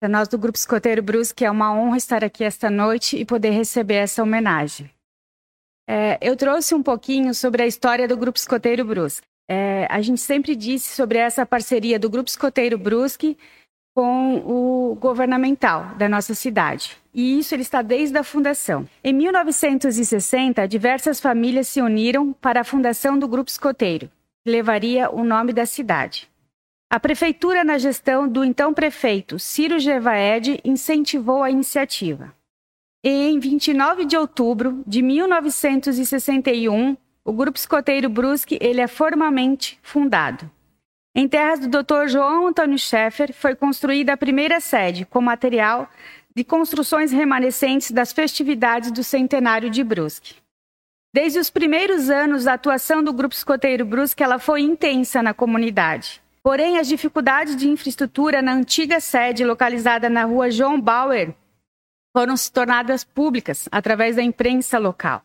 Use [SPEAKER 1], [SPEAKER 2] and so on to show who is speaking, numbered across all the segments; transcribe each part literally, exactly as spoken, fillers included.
[SPEAKER 1] Para nós do Grupo Escoteiro Brusque é uma honra estar aqui esta noite e poder receber essa homenagem. É, eu trouxe um pouquinho sobre a história do Grupo Escoteiro Brusque. É, a gente sempre disse sobre essa parceria do Grupo Escoteiro Brusque com o governamental da nossa cidade. E isso ele está desde a fundação. Em mil novecentos e sessenta, diversas famílias se uniram para a fundação do Grupo Escoteiro, que levaria o nome da cidade. A prefeitura, na gestão do então prefeito Ciro Gevaed, incentivou a iniciativa. E em vinte e nove de outubro de mil novecentos e sessenta e um, o Grupo Escoteiro Brusque ele é formalmente fundado. Em terras do doutor João Antônio Scheffer, foi construída a primeira sede com material de construções remanescentes das festividades do centenário de Brusque. Desde os primeiros anos, a atuação do Grupo Escoteiro Brusque ela foi intensa na comunidade. Porém, as dificuldades de infraestrutura na antiga sede, localizada na rua João Bauer, foram se tornadas públicas através da imprensa local.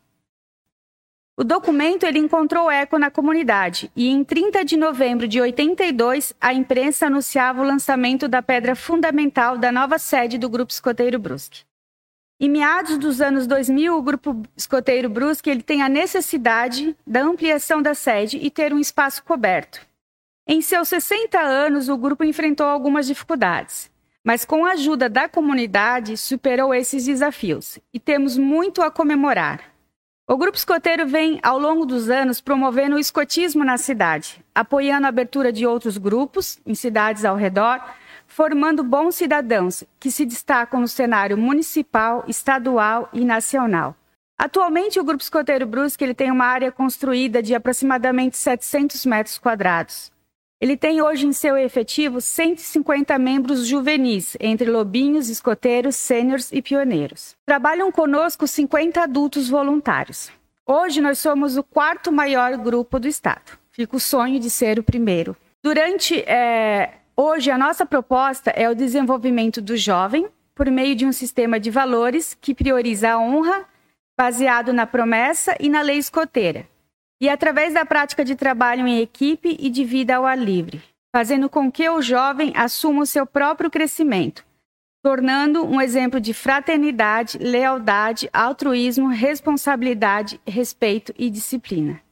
[SPEAKER 1] O documento ele encontrou eco na comunidade e, em trinta de novembro de oitenta e dois, a imprensa anunciava o lançamento da pedra fundamental da nova sede do Grupo Escoteiro Brusque. Em meados dos anos dois mil, o Grupo Escoteiro Brusque ele tem a necessidade da ampliação da sede e ter um espaço coberto. Em seus sessenta anos, o grupo enfrentou algumas dificuldades, mas com a ajuda da comunidade superou esses desafios e temos muito a comemorar. O Grupo Escoteiro vem, ao longo dos anos, promovendo o escotismo na cidade, apoiando a abertura de outros grupos em cidades ao redor, formando bons cidadãos que se destacam no cenário municipal, estadual e nacional. Atualmente, o Grupo Escoteiro Brusque ele tem uma área construída de aproximadamente setecentos metros quadrados. Ele tem hoje em seu efetivo cento e cinquenta membros juvenis, entre lobinhos, escoteiros, sêniors e pioneiros. Trabalham conosco cinquenta adultos voluntários. Hoje nós somos o quarto maior grupo do estado. Fica o sonho de ser o primeiro. Durante, é, hoje a nossa proposta é o desenvolvimento do jovem por meio de um sistema de valores que prioriza a honra, baseado na promessa e na lei escoteira. E através da prática de trabalho em equipe e de vida ao ar livre, fazendo com que o jovem assuma o seu próprio crescimento, tornando um exemplo de fraternidade, lealdade, altruísmo, responsabilidade, respeito e disciplina.